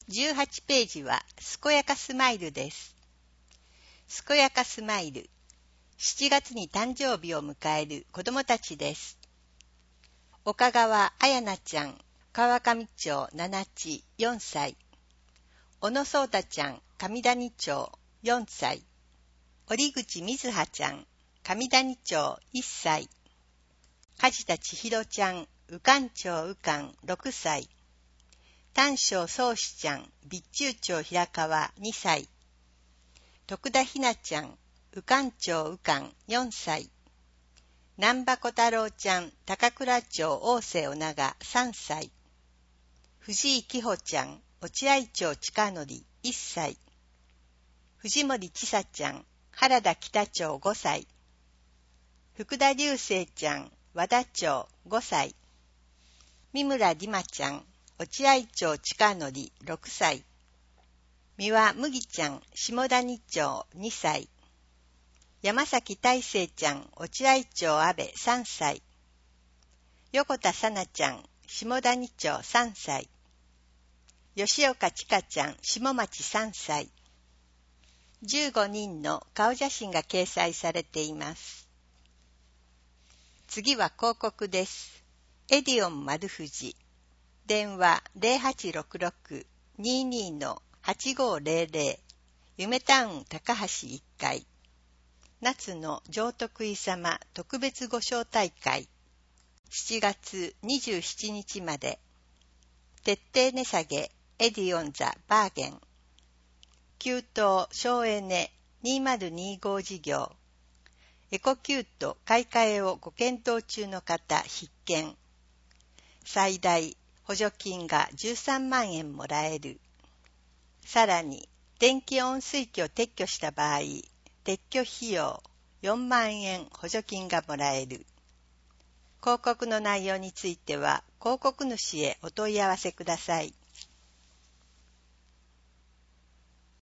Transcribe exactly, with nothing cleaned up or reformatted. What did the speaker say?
じゅうはちページはすこやかスマイルです。すこやかスマイル。しちがつに誕生日を迎える子供たちです。岡川彩菜ちゃん、川上町七地よんさい。小野聡太ちゃん、上谷町よんさい。折口瑞葉ちゃん、上谷町いっさい。梶田千尋ちゃん、宇官町宇官ろくさい。丹正宗志ちゃん、備中町平川にさい。徳田ひなちゃん、宇官町宇官よんさい。南波小太郎ちゃん、高倉町大瀬尾長さんさい。藤井紀穂ちゃん、落合町近則いっさい。藤森千佐ちゃん、原田北町ごさい。福田流星ちゃん、和田町ごさい。三村里馬ちゃん、落合町近則ろくさい。三輪麦ちゃん、下谷町にさい。山崎大成ちゃん、落合町阿部さんさい。横田さなちゃん、下谷町さんさい。吉岡千佳ちゃん、下町さんさい。じゅうごにんの顔写真が掲載されています。次は広告です。エディオン丸藤。電話 ゼロはちろくろく にーにー はちごーぜろぜろ。夢タウン高橋いっかい。夏の上徳井様特別ご招待会。しちがつにじゅうしちにちまで。徹底値下げエディオンザバーゲン。給湯省エネにせんにじゅうご事業。エコキュート買い替えをご検討中の方必見。最大補助金がじゅうさんまんえんもらえる。さらに、電気温水器を撤去した場合、撤去費用よんまんえん補助金がもらえる。広告の内容については、広告主へお問い合わせください。